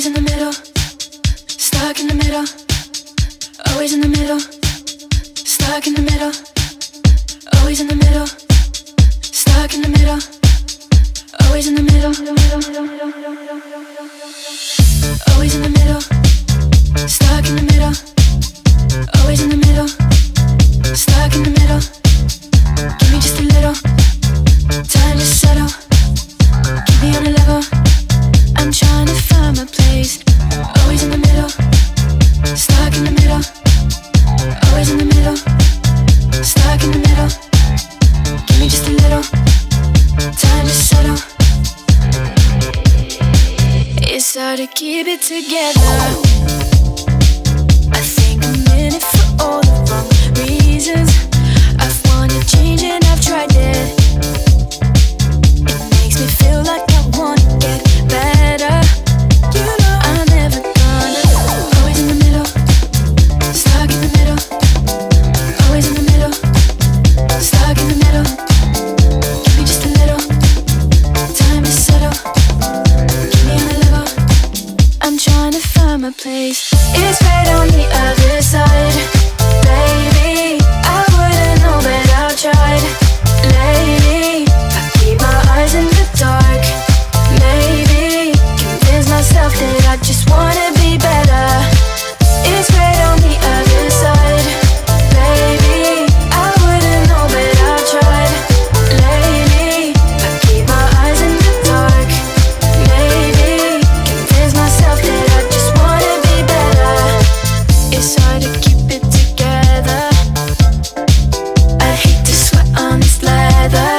Always in the middle, stuck in the middle. Always in the middle, stuck in the middle. Always in the middle, stuck in the middle. Always in the middle. Always in the middle, stuck in the middle. Always in the middle, stuck in the middle. Give me just a little time to settle. Keep me on a level. I'm trying to find my place. Always in the middle, stuck in the middle. Always in the middle, stuck in the middle. Give me just a little time to settle. It's hard to keep it together. I think I'm in it for all the wrong reasons. I've wanted change and I've tried it. It makes me feel like I wanna get better. You know I'm never gonna. Always in the middle, stuck in the middle. Always in the middle, stuck in the middle. Give me just a little time to settle. Keep me on a level. I'm trying to find my place. It's right on the other side, baby. I wouldn't know, but I've tried. Lately, I keep my eyes in the dark. Maybe convince myself that I just wanna be better. It's right on the other side, baby. I wouldn't know, but I've tried. Lately, I keep my eyes in the dark. Maybe convince myself that I just wanna be better. It's hard to keep it together. I hate to sweat on this leather.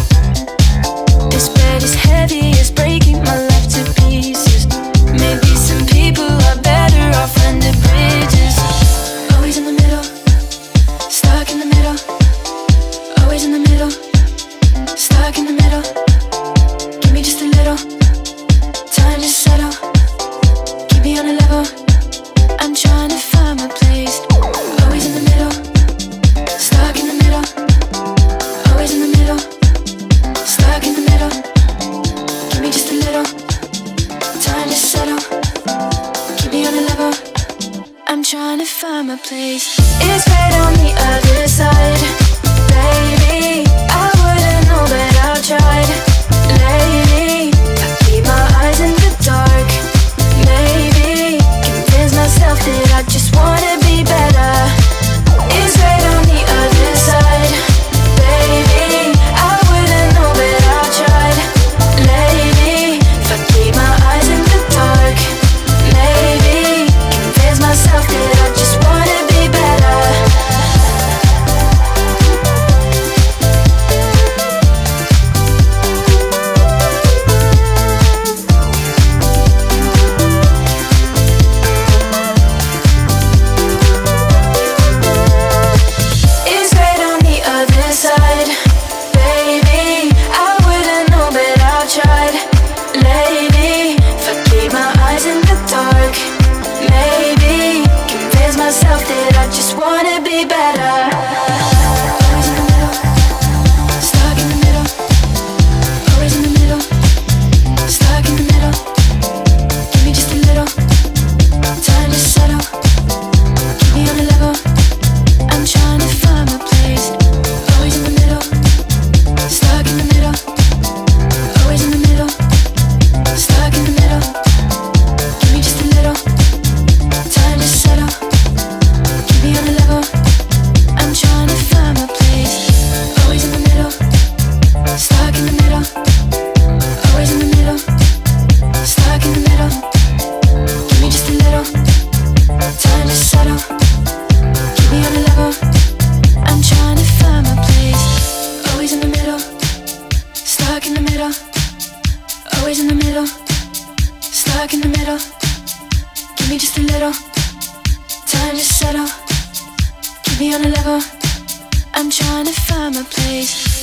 This bed is heavy, it's breaking my life to pieces. Maybe some people are better off under bridges. Always in the middle, stuck in the middle. Always in the middle, stuck in the middle. Give me just a little time to settle. Keep me on a level. I'm trying to find my place. Always in the middle, stuck in the middle. Always in the middle, stuck in the middle. Give me just a little time to settle. Keep me on a level. I'm trying to find my place. It's right on the other side, baby. I wouldn't know, but I've tried. Lately, I keep my eyes in the dark. Maybe convince myself that I just wanna be better. It's right on the other side, baby. I wouldn't know, but I've tried. Lately, if I keep my eyes in the dark. Maybe convince myself that I just wanna be better. It's right on the other side, baby. I wouldn't know, but I've tried. Lately, if I keep my eyes in the dark. Maybe convince myself that I just wanna be better. Always in the middle, stuck in the middle. Always in the middle, stuck in the middle. Give me just a little time to settle. Keep me on a level. I'm trying to find my place. Always in the middle, stuck in the middle. Always in the middle, stuck in the middle. Give me just a little time to settle. Keep me on a level. I'm trying to find my place. Always in the middle, stuck in the middle. Always in the middle, stuck in the middle. Give me just a little time to settle. Keep me on a level. I'm trying to find my place. Always in the middle, stuck in the middle. Always in the middle, stuck in the middle. Give me just a little time to settle. Keep me on a level. I'm trying to find my place.